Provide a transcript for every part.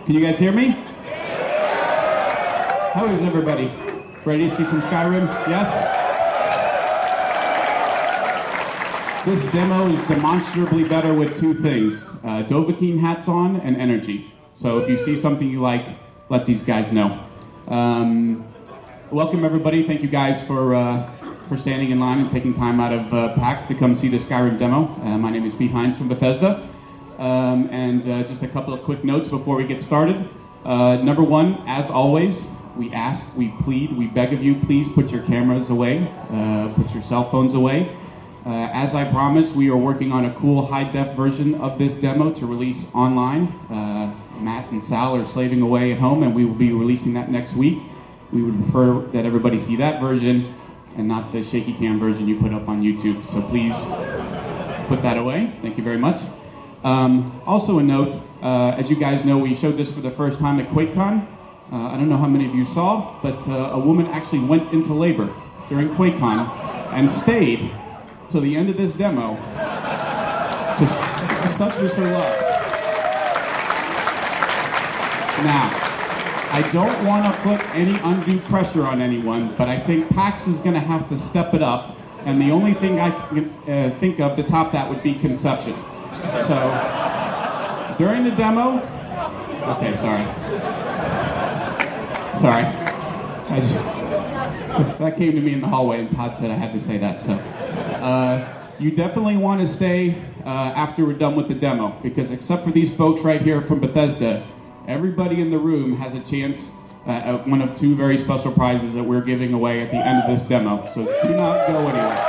Can you guys hear me? How is everybody? Ready to see some Skyrim? Yes? This demo is demonstrably better with two things. Dovahkiin hats on and energy. So if you see something you like, let these guys know. Welcome everybody. Thank you guys for standing in line and taking time out of PAX to come see the Skyrim demo. My name is Pete Hines from Bethesda. Just a couple of quick notes before we get started. Number one, as always, we ask, we plead, we beg of you, please put your cameras away, put your cell phones away. As I promised, we are working on a cool high-def version of this demo to release online. Matt and Sal are slaving away at home, and we will be releasing that next week. We would prefer that everybody see that version and not the shaky cam version you put up on YouTube. So please put that away. Thank you very much. Also a note, as you guys know, we showed this for the first time at QuakeCon. I don't know how many of you saw, but a woman actually went into labor during QuakeCon and stayed till the end of this demo. Such was her love. Now, I don't want to put any undue pressure on anyone, but I think PAX is going to have to step it up, and the only thing I can think of to top that would be Conception. So, during the demo, okay, sorry, that came to me in the hallway and Todd said I had to say that, so. You definitely want to stay after we're done with the demo, because except for these folks right here from Bethesda, everybody in the room has a chance at one of two very special prizes that we're giving away at the end of this demo, so do not go anywhere.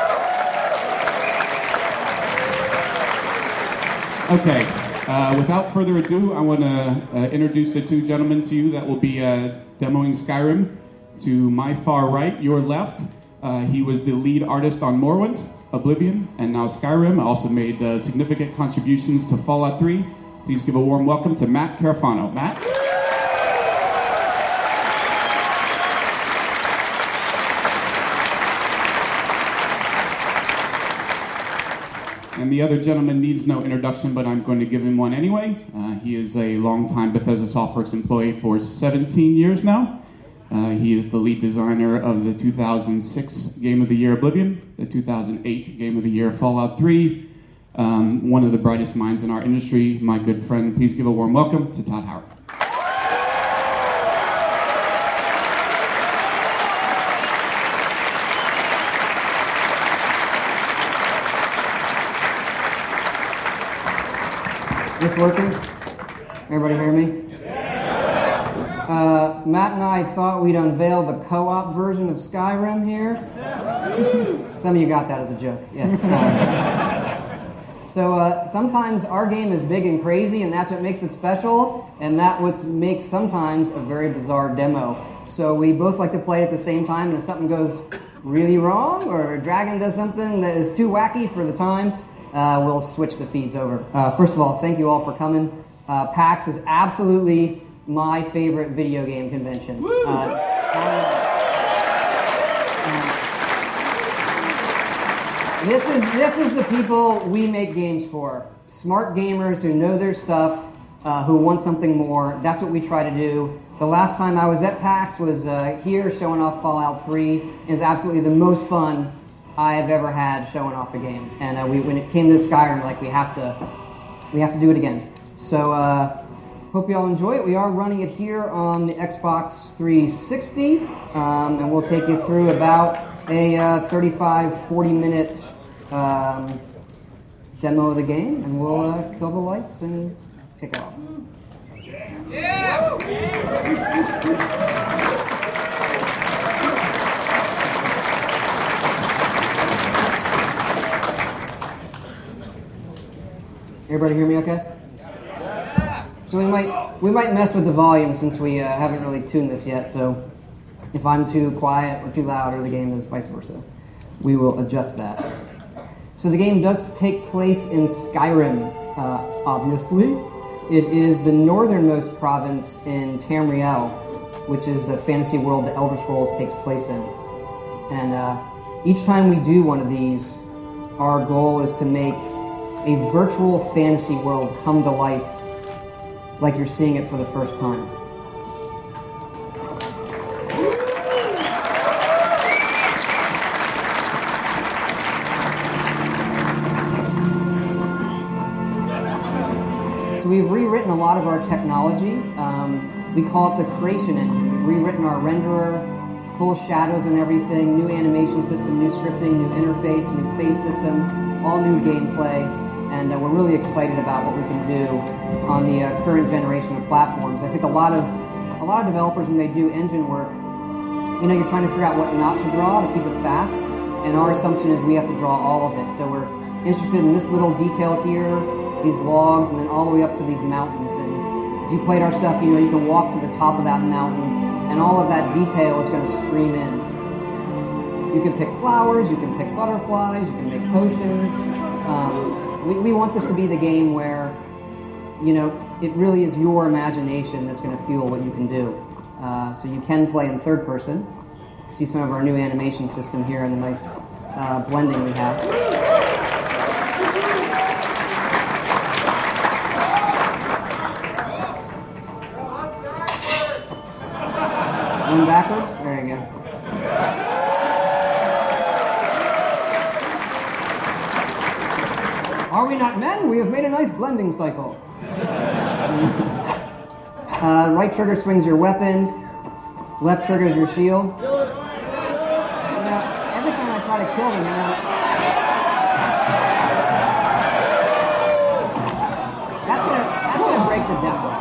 Okay, without further ado, I want to introduce the two gentlemen to you that will be demoing Skyrim. To my far right, your left, he was the lead artist on Morrowind, Oblivion, and now Skyrim. Also made significant contributions to Fallout 3. Please give a warm welcome to Matt Carafano. Matt? And the other gentleman needs no introduction, but I'm going to give him one anyway. He is a longtime Bethesda Softworks employee for 17 years now. He is the lead designer of the 2006 Game of the Year Oblivion, the 2008 Game of the Year Fallout 3, one of the brightest minds in our industry, my good friend. Please give a warm welcome to Todd Howard. Is this working? Everybody hear me? Matt and I thought we'd unveil the co-op version of Skyrim here. Some of you got that as a joke. Yeah. Sometimes our game is big and crazy, and that's what makes it special, and that's what makes sometimes a very bizarre demo. So we both like to play at the same time, and if something goes really wrong, or a dragon does something that is too wacky for the time, we'll switch the feeds over. First of all, thank you all for coming. PAX is absolutely my favorite video game convention. This is the people we make games for. Smart gamers who know their stuff, who want something more. That's what we try to do. The last time I was at PAX was here showing off Fallout 3. It was absolutely the most fun I've ever had showing off a game. And when it came to Skyrim, like we have to do it again. So hope you all enjoy it. We are running it here on the Xbox 360, and we'll take you through about a 35-40 minute demo of the game, and we'll kill the lights and kick it off. Yeah! Everybody hear me okay? So we might mess with the volume since we haven't really tuned this yet, so if I'm too quiet or too loud, or the game is vice versa, we will adjust that. So the game does take place in Skyrim, obviously. It is the northernmost province in Tamriel, which is the fantasy world that Elder Scrolls takes place in. And each time we do one of these, our goal is to make a virtual fantasy world come to life like you're seeing it for the first time. So we've rewritten a lot of our technology. We call it the creation engine. We've rewritten our renderer, full shadows and everything, new animation system, new scripting, new interface, new face system, all new gameplay, and we're really excited about what we can do on the current generation of platforms. I think a lot of developers, when they do engine work, you know, you're trying to figure out what not to draw to keep it fast, and our assumption is we have to draw all of it. So we're interested in this little detail here, these logs, and then all the way up to these mountains. And if you played our stuff, you know you can walk to the top of that mountain, and all of that detail is going to stream in. You can pick flowers, you can pick butterflies, you can make potions. We want this to be the game where, you know, it really is your imagination that's going to fuel what you can do. So you can play in third person. See some of our new animation system here and the nice blending we have. One backwards? There you go. Are we not men? We have made a nice blending cycle. Right trigger swings your weapon. Left trigger is your shield. You know, every time I try to kill them, that's gonna break the demo.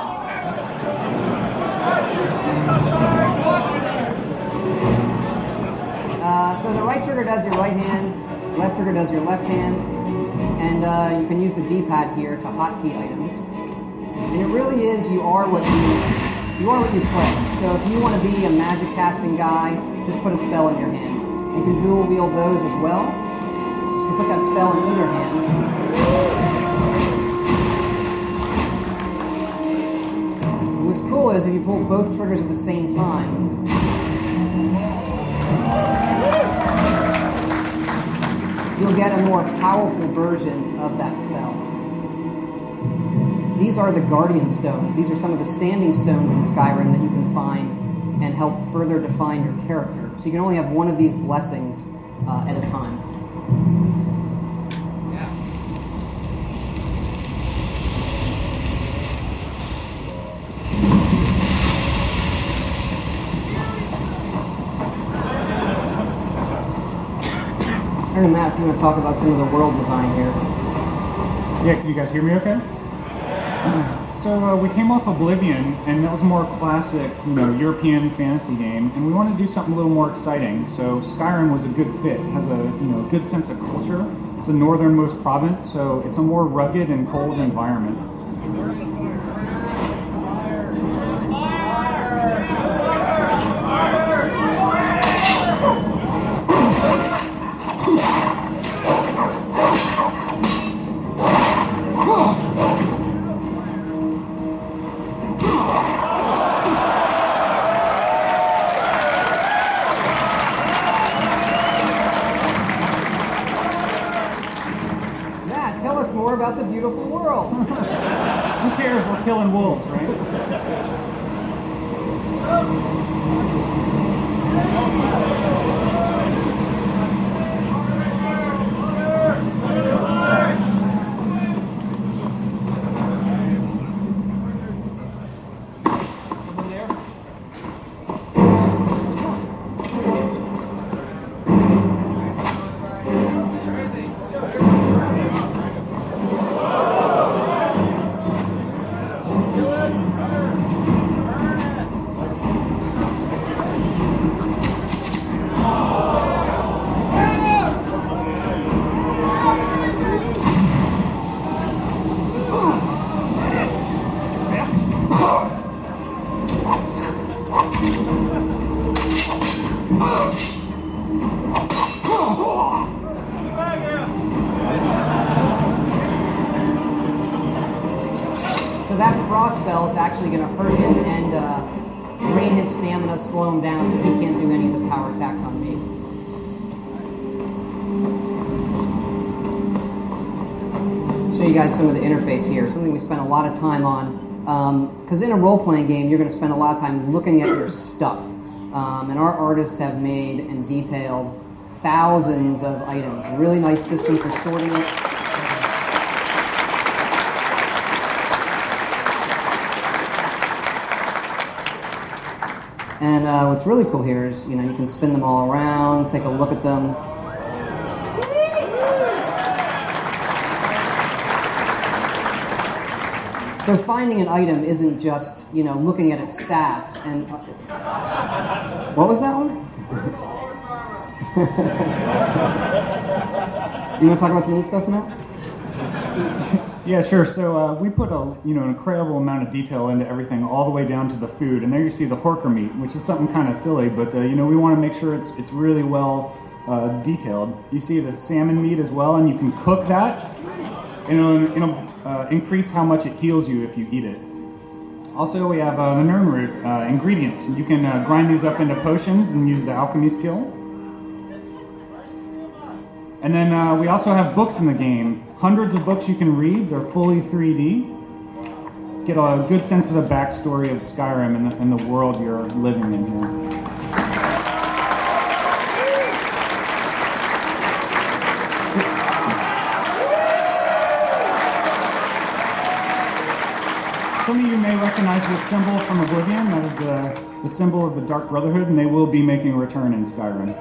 So the right trigger does your right hand, left trigger does your left hand, and you can use the D-pad here to hotkey items. And it really is you are what you play. So if you want to be a magic casting guy, just put a spell in your hand. You can dual wield those as well. So you put that spell in either hand. What's cool is if you pull both triggers at the same time, you'll get a more powerful version of that spell. These are the Guardian Stones. These are some of the standing stones in Skyrim that you can find and help further define your character. So you can only have one of these blessings at a time. I don't know, Matt, if you want to talk about some of the world design here. Yeah, can you guys hear me okay? So we came off Oblivion, and that was a more classic, European fantasy game, and we wanted to do something a little more exciting. So Skyrim was a good fit. It has a good sense of culture. It's the northernmost province, so it's a more rugged and cold environment. About the beautiful world. Who cares? We're killing wolves, right? So that frost spell is actually going to hurt him and drain his stamina, slow him down, so he can't do any of the power attacks on me. Show you guys some of the interface here. Something we spent a lot of time on Because in a role-playing game, you're going to spend a lot of time looking at your stuff. And our artists have made and detailed thousands of items. A really nice system for sorting it. And what's really cool here is, you can spin them all around, take a look at them. So finding an item isn't just, looking at its stats and... What was that one? You want to talk about some of this stuff now? Yeah, sure. So we put an incredible amount of detail into everything, all the way down to the food. And there you see the horker meat, which is something kind of silly, but we want to make sure it's really well detailed. You see the salmon meat as well, and you can cook that. And it'll increase how much it heals you if you eat it. Also, we have the Nirnroot ingredients. You can grind these up into potions and use the alchemy skill. And then we also have books in the game. Hundreds of books you can read. They're fully 3D. Get a good sense of the backstory of Skyrim and the world you're living in here. Some of you may recognize this symbol from Oblivion. That is the symbol of the Dark Brotherhood, and they will be making a return in Skyrim.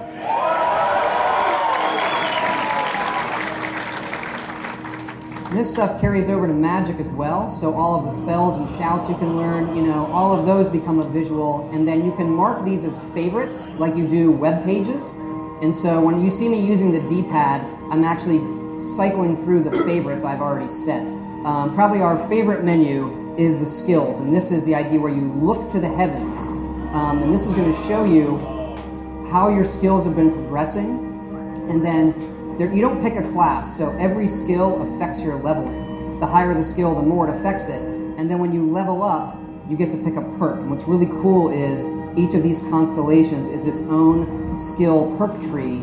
This stuff carries over to magic as well, so all of the spells and shouts you can learn, all of those become a visual, and then you can mark these as favorites, like you do web pages. And so when you see me using the D-pad, I'm actually cycling through the favorites I've already set. Probably our favorite menu is the skills, and this is the idea where you look to the heavens, and this is going to show you how your skills have been progressing, and then you don't pick a class, so every skill affects your leveling. The higher the skill, the more it affects it. And then when you level up, you get to pick a perk. And what's really cool is each of these constellations is its own skill perk tree.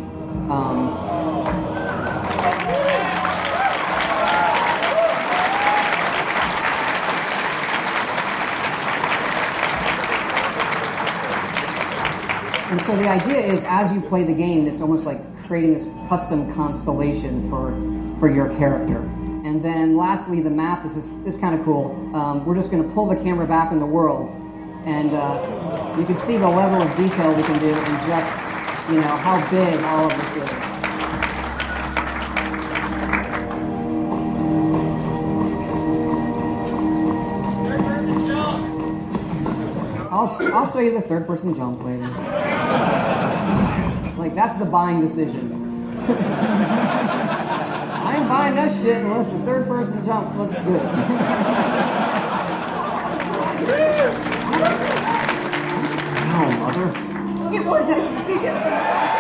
And so the idea is, as you play the game, it's almost like creating this custom constellation for your character. And then lastly, the map. This is kind of cool. We're just going to pull the camera back in the world, and you can see the level of detail we can do, and just how big all of this is. I'll show you the third-person jump later. Like, that's the buying decision. I ain't buying that shit unless the third-person jump looks good. Oh, mother. It was as big as...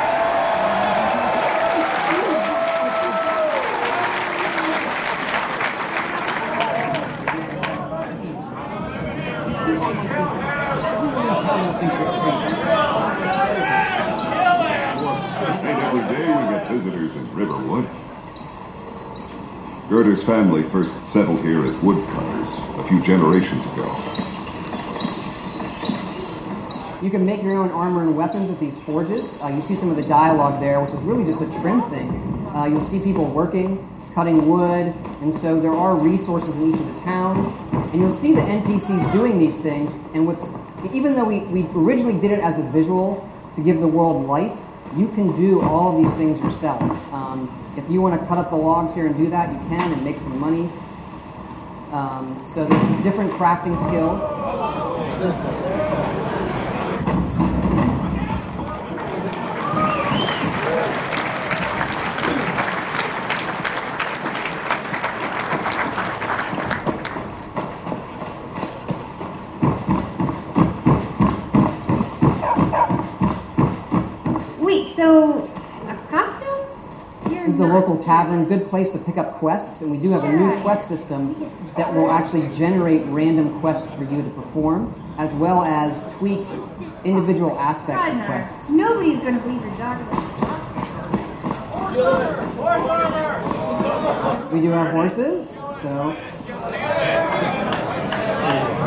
Every day we get visitors in Riverwood. Girder's family first settled here as woodcutters a few generations ago. You can make your own armor and weapons at these forges. You see some of the dialogue there, which is really just a trim thing. You'll see people working, cutting wood, and so there are resources in each of the towns. And you'll see the NPCs doing these things, and even though we originally did it as a visual to give the world life, you can do all of these things yourself. If you want to cut up the logs here and do that, you can, and make some money. So there's different crafting skills. Wait, so a costume? This is the local tavern, good place to pick up quests, and we do have a new quest system that will actually generate random quests for you to perform, as well as tweak individual aspects of quests. Nobody's going to believe your dog is We do have horses, so...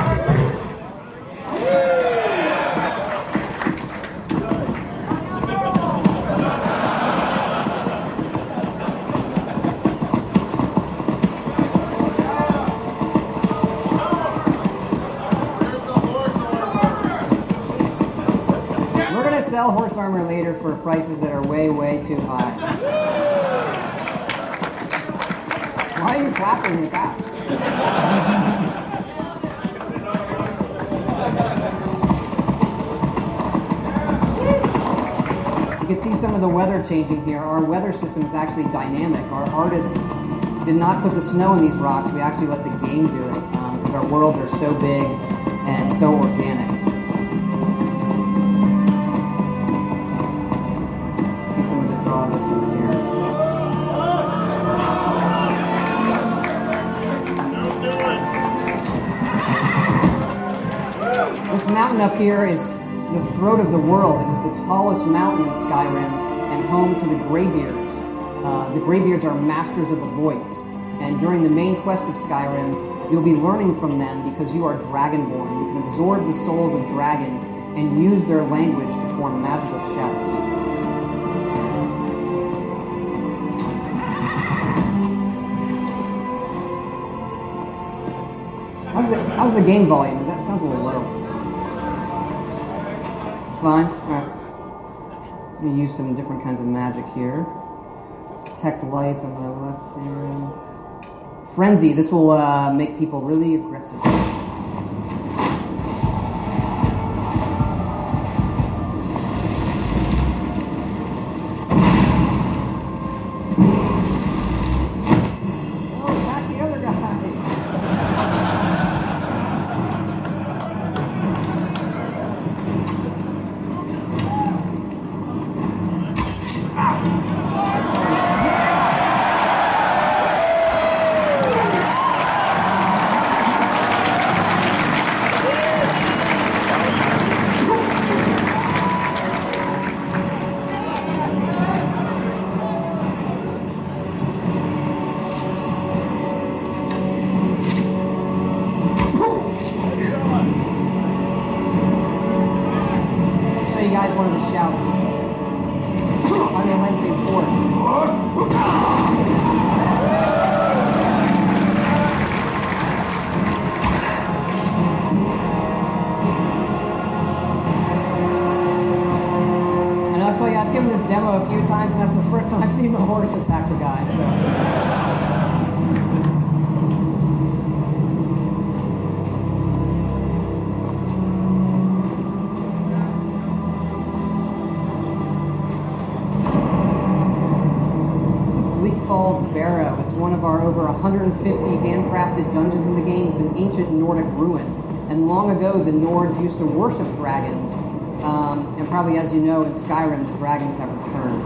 sell horse armor later for prices that are way, way too high. Why are you clapping the cap? You can see some of the weather changing here. Our weather system is actually dynamic. Our artists did not put the snow in these rocks. We actually let the game do it because our worlds are so big and so organic. See some of the draw distance here. This mountain up here is the throat of the world. It is the tallest mountain in Skyrim and home to the Greybeards. The Greybeards are masters of the voice, and during the main quest of Skyrim, you'll be learning from them because you are Dragonborn. You can absorb the souls of dragon and use their language to form magical shouts. How's the game volume? That sounds a little low. It's fine? Alright. I'm going to use some different kinds of magic here. Detect life on my left hand. Frenzy, this will make people really aggressive. Oh, attack the other guy! One of the shouts. Unrelenting force. And I'll tell you, I've given this demo a few times, and that's the first time I've seen the horse attack the guy, so. Falls Barrow. It's one of our over 150 handcrafted dungeons in the game. It's an ancient Nordic ruin. And long ago, the Nords used to worship dragons. And probably, as you know, in Skyrim, the dragons have returned.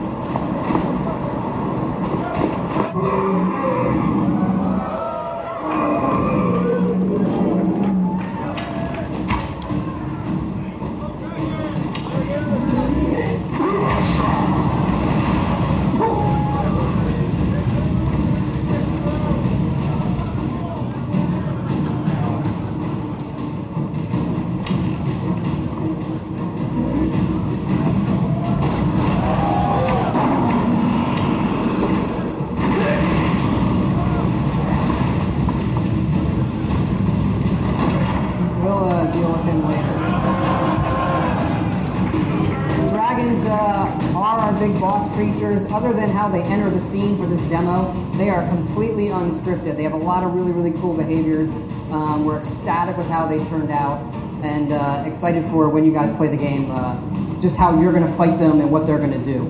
Big boss creatures. Other than how they enter the scene for this demo, they are completely unscripted. They have a lot of really, really cool behaviors. We're ecstatic with how they turned out and excited for when you guys play the game, just how you're going to fight them and what they're going to do.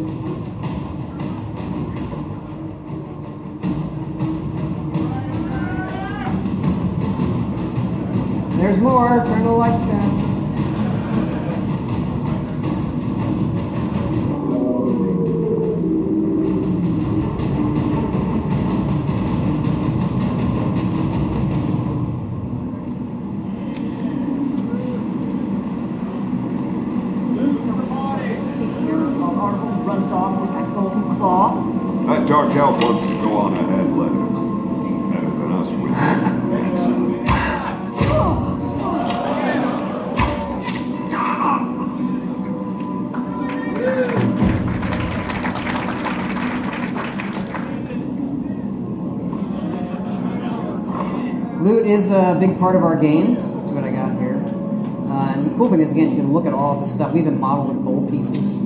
There's more. Turn the lights down. That dark elf wants to go on ahead, let him. Better than us wizards. Loot is a big part of our games. That's what I got here. And the cool thing is, again, you can look at all of this stuff. We even modeled with gold pieces.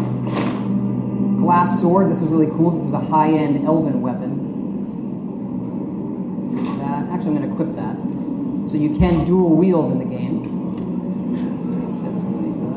Glass sword, this is really cool. This is a high-end elven weapon. Actually, I'm going to equip that. So you can dual wield in the game. Set some of these up.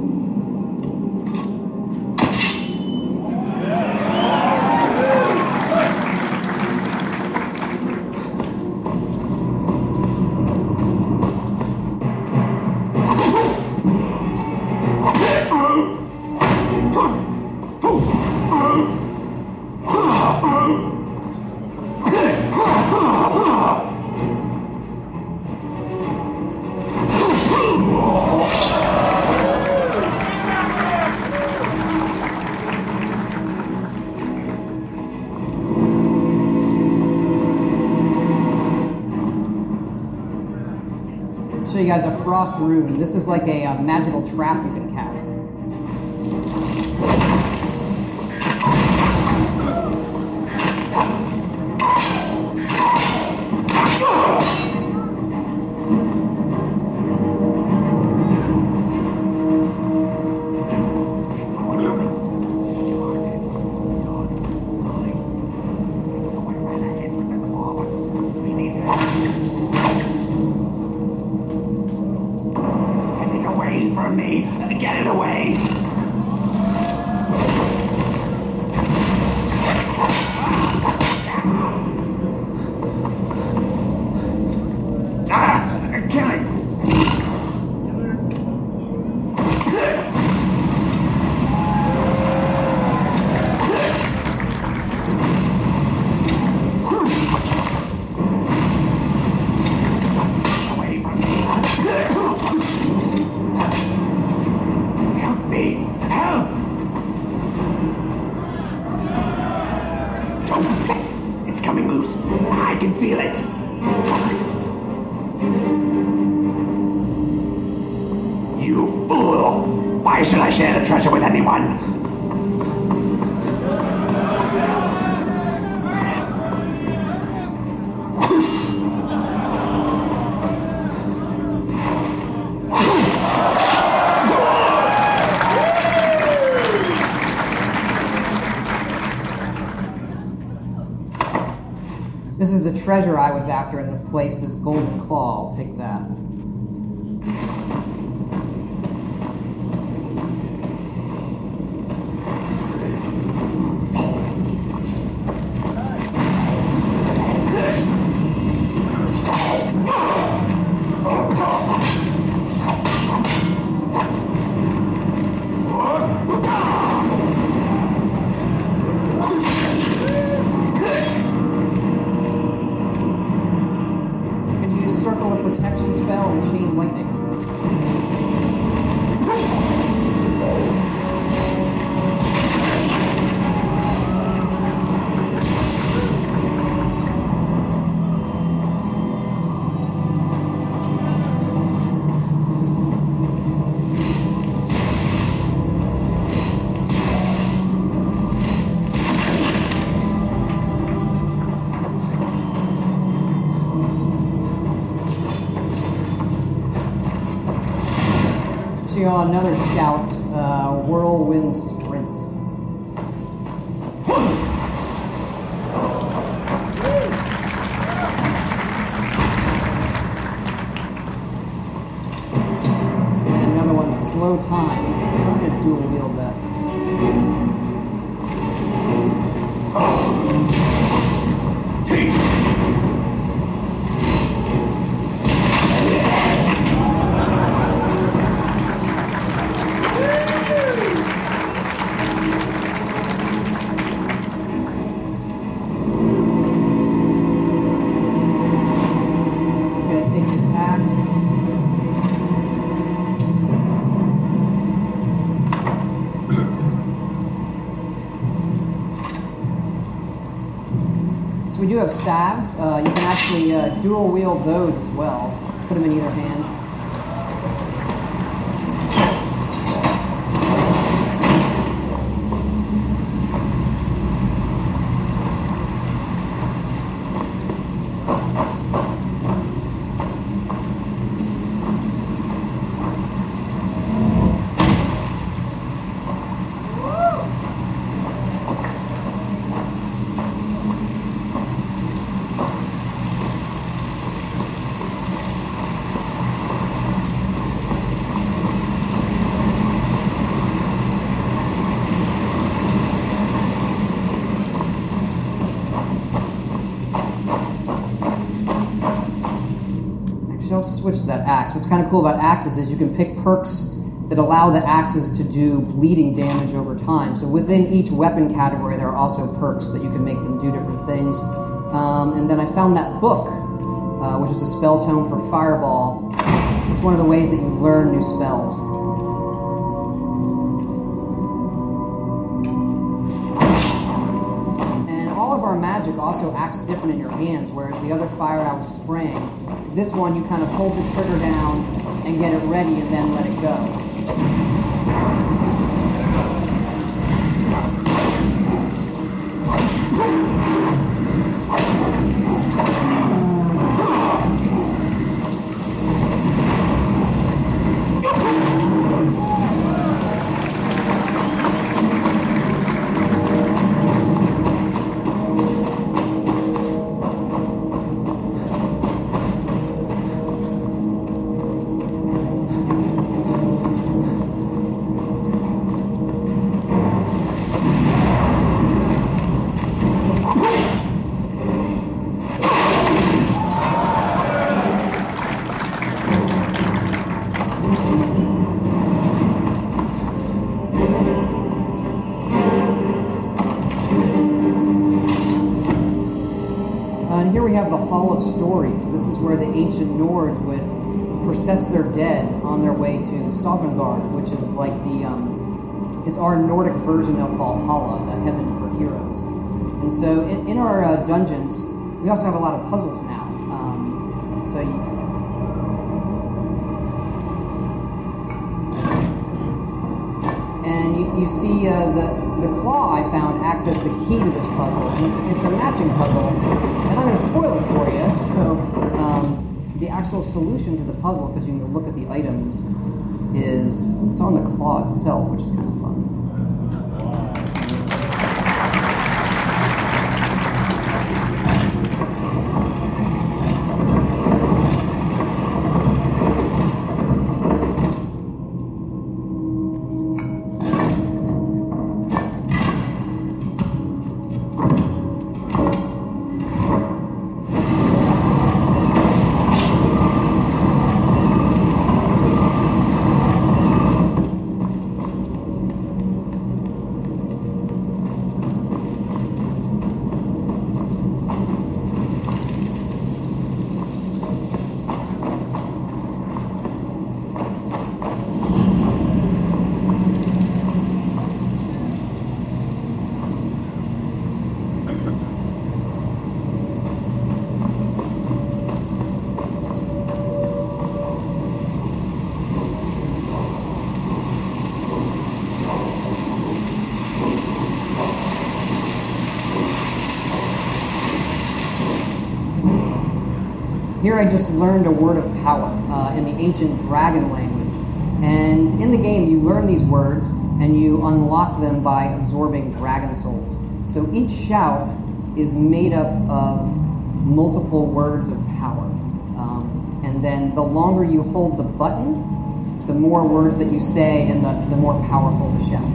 Show you guys a frost rune. This is like a magical trap you can cast. Get it away! Kill it! Away from me! Help me! Help! Don't! It's coming loose. I can feel it. You fool! Why should I share the treasure with anyone? This is the treasure I was after in this place, this golden claw. I'll take that. Circle of protection spell and chain lightning. Another shout, whirlwind sprint. And another one, slow time. I'm going to dual wield that. So we do have staves. You can actually dual wield those as well. Put them in either hand. switch to that axe. What's kind of cool about axes is you can pick perks that allow the axes to do bleeding damage over time. So within each weapon category, there are also perks that you can make them do different things. And then I found that book, which is a spell tome for Fireball. It's one of the ways that you learn new spells. And all of our magic also acts different in your hands, whereas the other fire I was spraying, this one you kind of hold the trigger down and get it ready and then let it go. And here we have the Hall of Stories. This is where the ancient Nords would process their dead on their way to Sovngarde, which is like it's our Nordic version of Valhalla, a heaven for heroes. And so in our dungeons, we also have a lot of puzzles now. You see the claw I found acts as the key to this puzzle, and it's a matching puzzle. And I'm going to spoil it for you. So the actual solution to the puzzle, because you can look at the items, it's on the claw itself, which is kind of fun. Here I just learned a word of power in the ancient dragon language. And in the game, you learn these words, and you unlock them by absorbing dragon souls. So each shout is made up of multiple words of power. And then the longer you hold the button, the more words that you say and the more powerful the shout.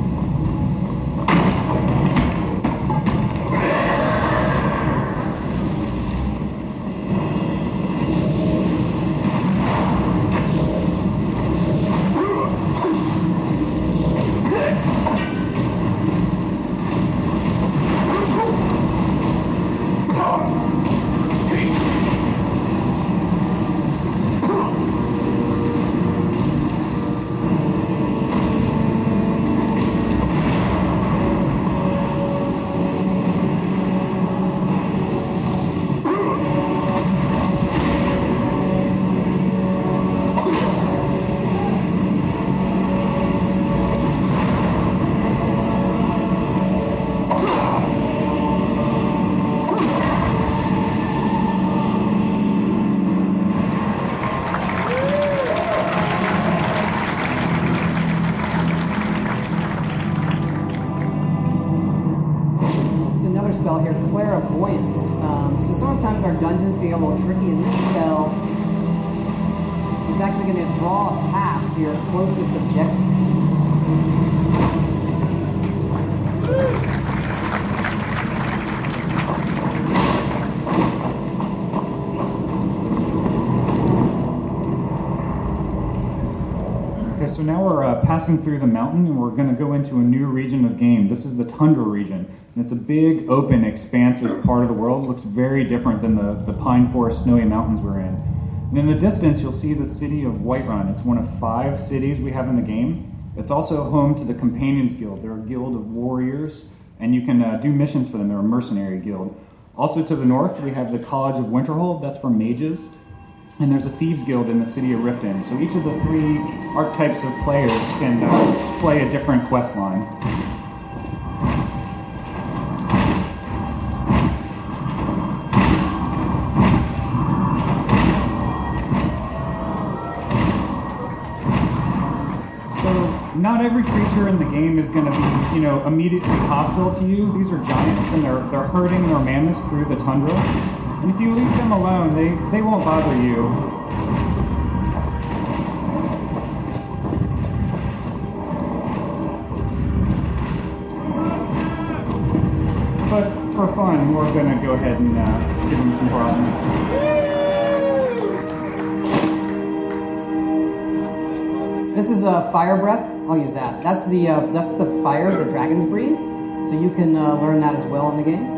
Spell here, Clairvoyance. So sometimes our dungeons get a little tricky, and this spell is actually going to draw a path to your closest objective. Okay, so now we're passing through the mountain and we're going to go into a new region of game. This is the tundra region. And it's a big, open, expansive part of the world. It looks very different than the pine forest, snowy mountains we're in. And in the distance, you'll see the city of Whiterun. It's one of 5 cities we have in the game. It's also home to the Companions Guild. They're a guild of warriors, and you can do missions for them. They're a mercenary guild. Also to the north, we have the College of Winterhold. That's for mages. And there's a Thieves Guild in the city of Riften. So each of the 3 archetypes of players can play a different quest line. Not every creature in the game is going to be, immediately hostile to you. These are giants, and they're herding their mammoths through the tundra. And if you leave them alone, they won't bother you. But for fun, we're going to go ahead and give them some problems. This is Fire Breath. I'll use that. That's the fire the dragons breathe. So you can learn that as well in the game.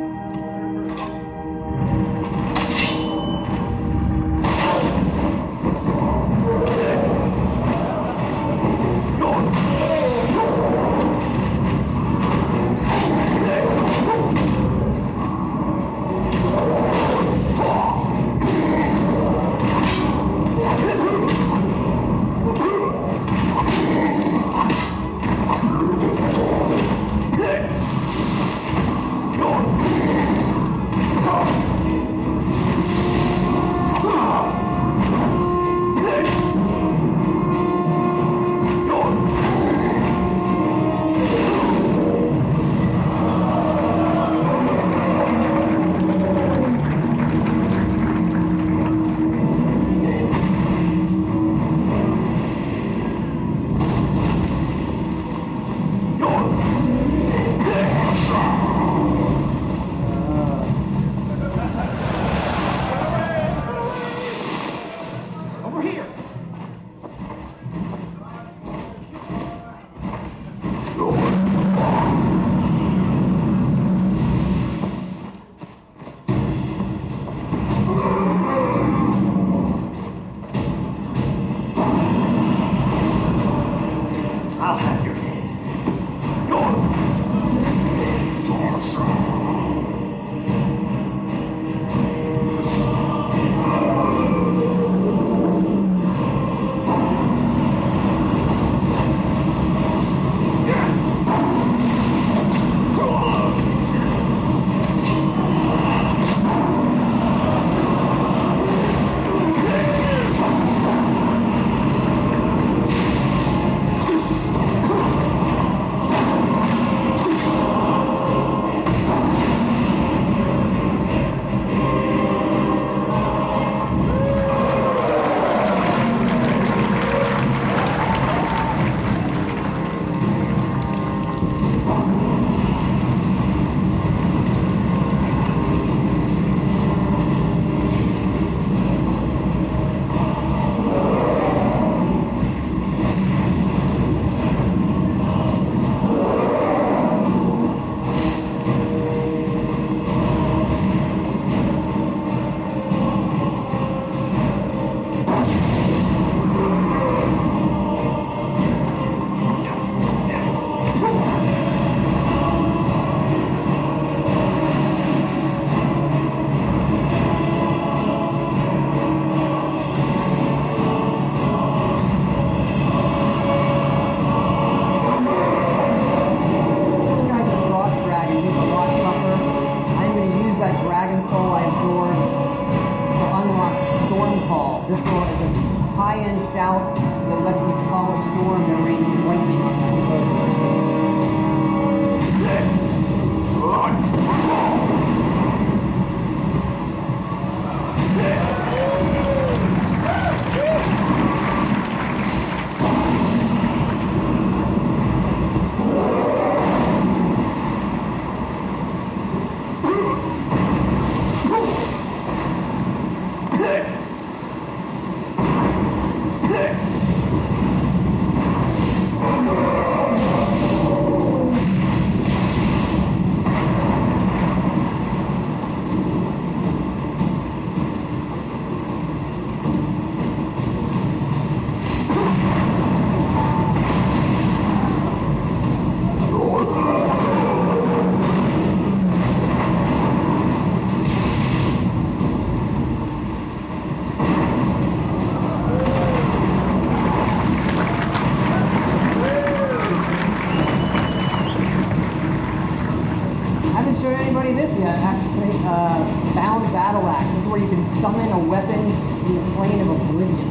and summon a weapon from the plane of oblivion.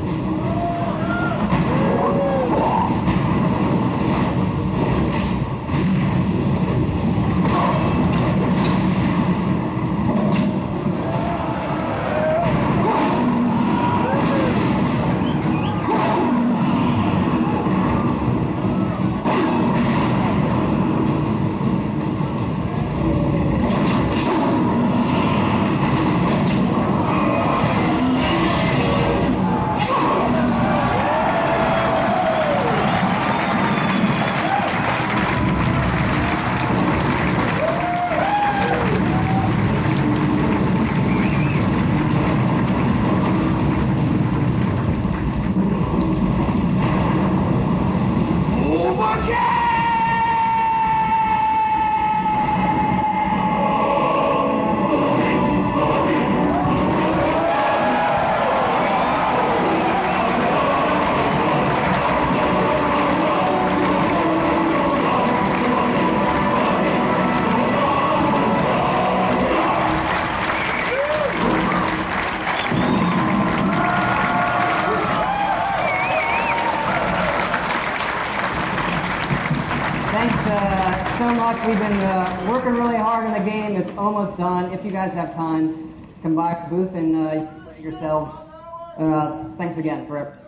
So much. We've been working really hard on the game. It's almost done. If you guys have time, come by the booth and play yourselves. Thanks again for everything.